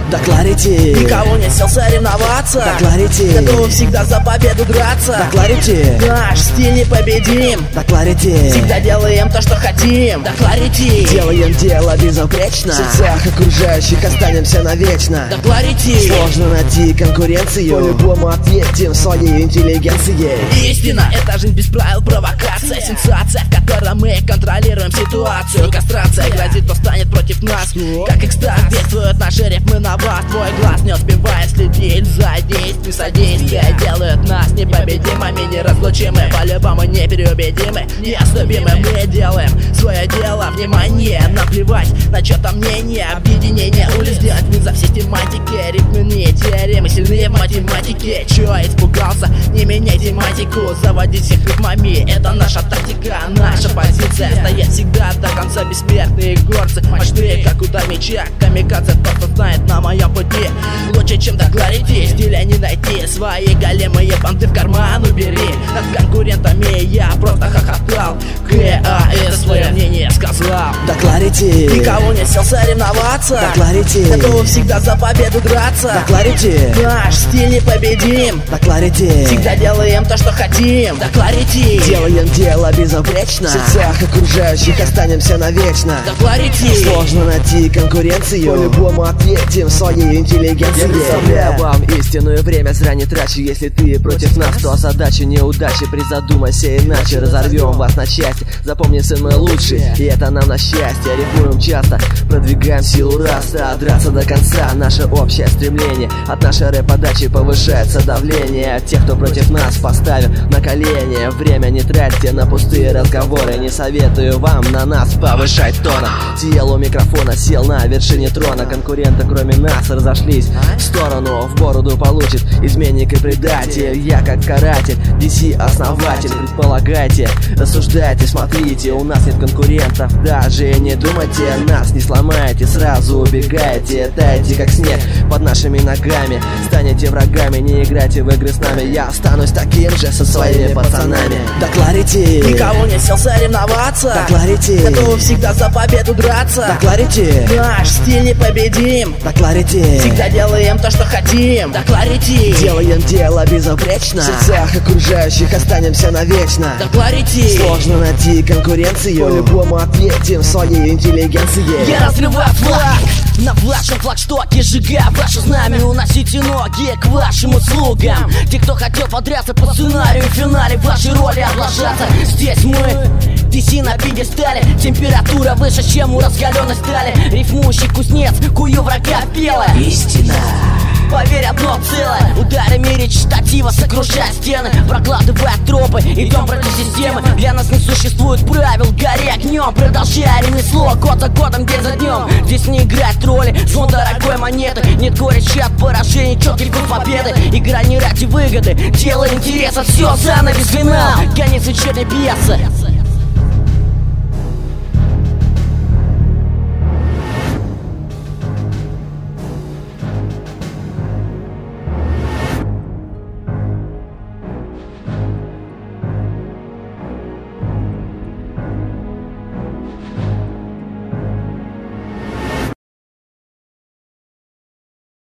Да Clarity, никого не сел соревноваться. Да Clarity, готовы всегда за победу драться. Да Clarity, наш стиль непобедим. Да Clarity, всегда делаем то, что хотим. Да Clarity, делаем дело безупречно. В сердцах окружающих останемся навечно. Да Clarity, сложно найти конкуренцию, по-любому ответим своей интеллигенцией. Истина, это жизнь без правил, провокация, сенсация, в которой мы контролируем ситуацию. Кастрация грозит, кто станет против нас. Как экстаз действуют наши рифмы на вас. Твой глаз не успевает следить за действием. Содействия делают нас непобедимыми, неразлучимы, по-любому непереубедимы, неоступимы. Мы делаем свое дело, внимание, наплевать на чьё-то мнение. Объединение улиц, сделать вызов систематике. Рифмы теоремы сильные в математике. Чё испугался? Не меняй тематику, заводить всех рифмами. Это наша тактика, наша позиция. Стоять всегда до конца бессмертные горцы. Мощные, как удар меча, камикадзе, тот, кто знает на моем пути. Лучше, чем до Clarity, стиля не найти. Свои големые банты в карман убери. Над конкурентами я просто хохотал. КАС свое мнение сказал. Да Clarity, никого не сел соревноваться. Да Clarity, готовы всегда за победу драться. Да Clarity, наш стиль непобедим. Да Clarity, всегда делаем то, что хотим. Да Clarity, делаем дело безупречно. В сердцах окружающих останемся навечно. Да Clarity, сложно найти конкуренцию, по-любому ответим своей интеллигенцией. Я представляю вам истинное время, зря не трачу. Если ты против нас, то задача неудачи. Призадумайся иначе, разорвем вас на части. Запомни, сын мой лучший, и это нам на счастье. Рифмуем часто, продвигаем силу раста. Драться до конца, наше общее стремление. От нашей рэп-подачи повышается давление. Тех, кто против нас, поставим на колени. Время не тратьте на пустые разговоры. Не советую вам на нас повышать тона. Сидел у микрофона, сел на вершине трона. Конкуренты кроме нас разошлись в сторону. В бороду получит изменник и предатель. Я как каратель, DC основатель. Предполагайте, рассуждайте, смотрите. У нас нет конкурентов, даже не думайте. Нас не сломаете, сразу убегаете. Таете как снег под нашими ногами. Станете врагами, не играйте в игры с нами. Я останусь таким же со своими пацанами. Да Clarity, никого не сел соревноваться. Да Clarity, готовы всегда за победу драться. Да Clarity, наш стиль непобедим. Да Clarity, всегда делаем то, что хотим. Да Clarity, делаем дело безупречно. В сердцах окружающих останемся навечно. Да Clarity, сложно найти конкуренцию, по-любому ответим своей интеллигенцией. Я разрываю флаг на вашем флагштоке, сжигая ваше знамя, уносите ноги к вашим услугам. Те, кто хотел подряться по сценарию, в финале вашей роли облажаться. Здесь мы, DC на пьедестале, температура выше, чем у раскаленной стали. Рифмующий кузнец, кую врага пела. Истина, поверь, одно целое. Ударами речитатива сокрушая стены, прокладывая тропы, идем против системы. Для нас не существует правил, гори огнем. Продолжая ремесло, год за годом, день за днем. Здесь не играть роли, звон дорогой монеты. Нет горечи от поражений, четкий курс победы. Игра не ради выгоды, дело интереса, все, занавес, финал. Конец вечерней пьесы.